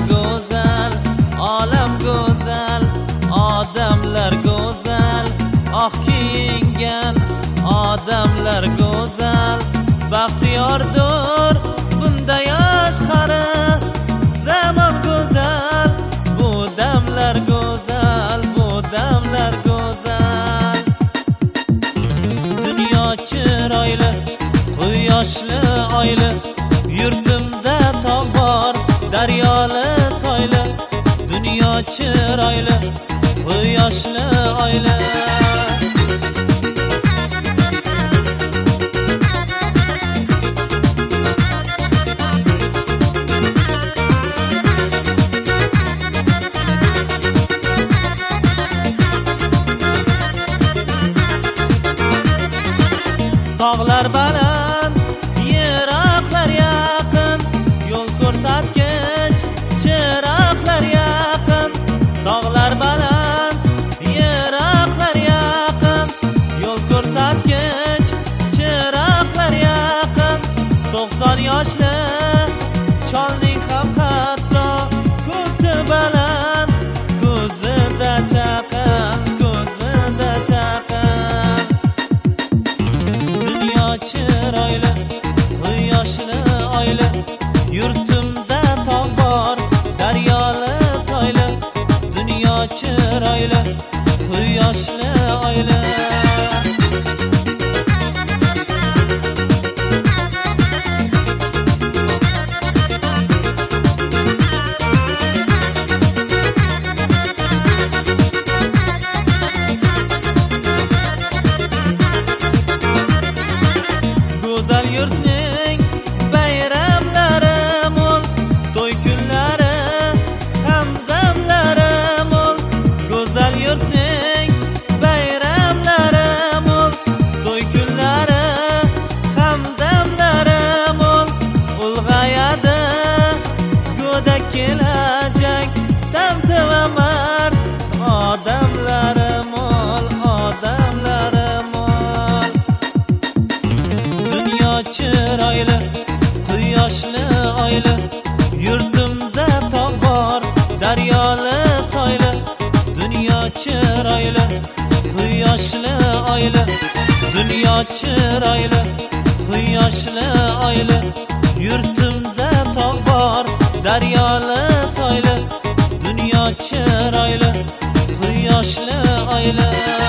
go'zal, olam go'zal, odamlar go'zal, oq kiyingan odamlar go'zal, baxtiyordir bunda yosh qari, zamon go'zal, bu damlar go'zal, bu damlar go'zal. Dunyo chiroyli, quyoshli oyli, yurtimda tog' bor, daryoli soyli. Dunyo chiroyli, quyoshli oyli. Tog'lar baland, yiroqlar yaqin, yo'l ko'rsatgich chiroqlar yaqin. Tog'lar baland, yiroqlar yaqin, yo'l ko'rsatgich chiroqlar yaqin. 90 yoshli cholning ham hatto ko'ksi baland, ko'zida chaqin, ko'zida chaqin. Chiroyli, quyoshli oyli, yurtimda tog' bor, daryoli soyli. Dunyo chiroyli, quyoshli oyli. Go'zal yurtning bayramlari mo'l, to'y kunlari hamdamlari mo'l. Go'zal yurtning bayramlari mo'l, to'y kunlari hamdamlari mo'l. Ulg'ayadi go'dak kelajak, tamtama mard, odamlari mo'l, odamlari mo'l. Chiroyli, quyoshli oyli, yurtimda tog' bor, daryoli soyli. Dunyo chiroyli, quyoshli oyli. Dunyo chiroyli, quyoshli oyli, yurtimda tog' bor, daryoli soyli. Dunyo chiroyli, quyoshli oyli.